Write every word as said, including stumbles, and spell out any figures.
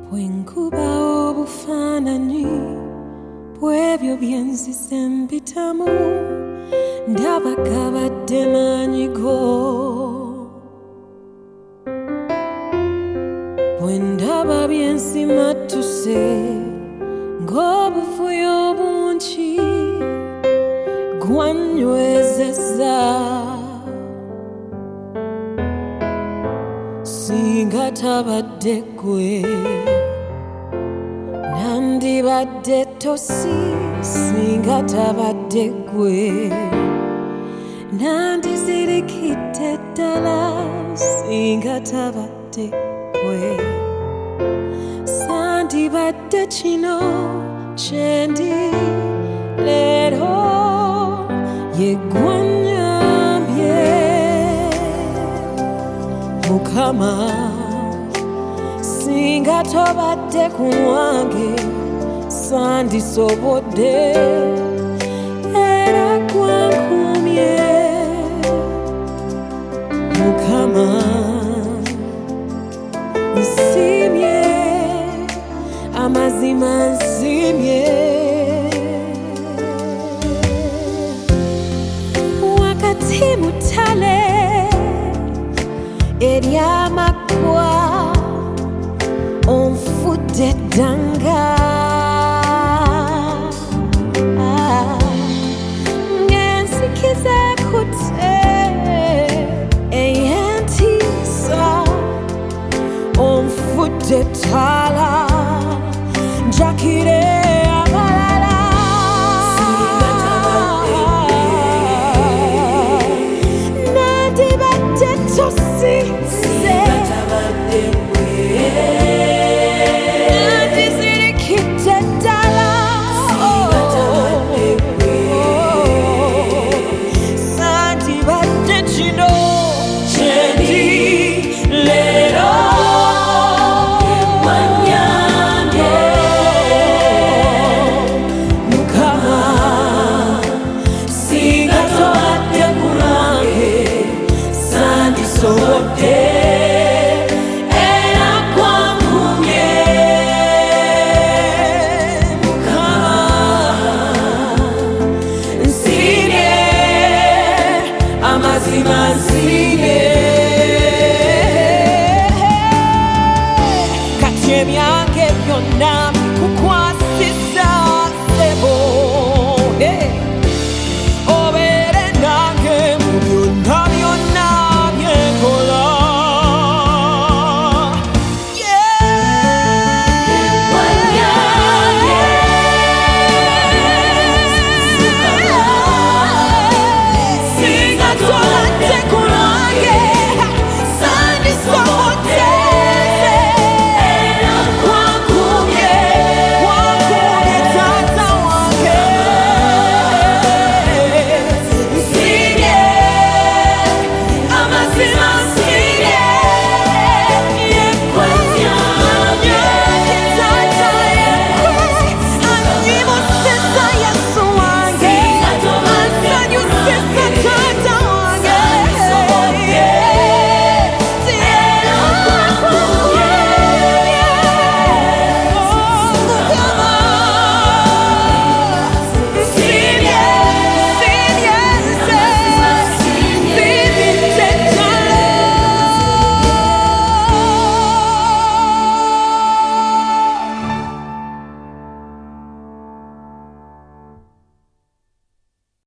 Bwenkuba obufaananyi bw'ebyo bye nzisempitamu ndaba gabadde maanyigo. Bwe ndaba bye nsimattuse ng'obuvuyo bungi gwanywezezza. Singa tabadde ggwe nandibadde ttosi, singa tabadde ggwe nandizirikidde ddala, singa tabadde ggwe sandibadde kino kye ndi leero. Ye gwannyambye Mukama, singa tobadde ku lwange sandisobodde, era gwankumye Mukama. Nsiimye, amazima nsiimye. Wakati mu ttale ery'amaggwa onfudde eddanga, ng'enziki zeekutte ey'entiisa onfudde ettaala njakire abalala. Nandibadde ttosi nandizirikidde ddala, sandibadde kino kye ndi leero. Gwannyambye Mukama, singa tobadde ku lwange sandisobodde, era gwankumye Mukama. Nsiimye, amazima nsiimye. Kati ebyange byonna bikukwa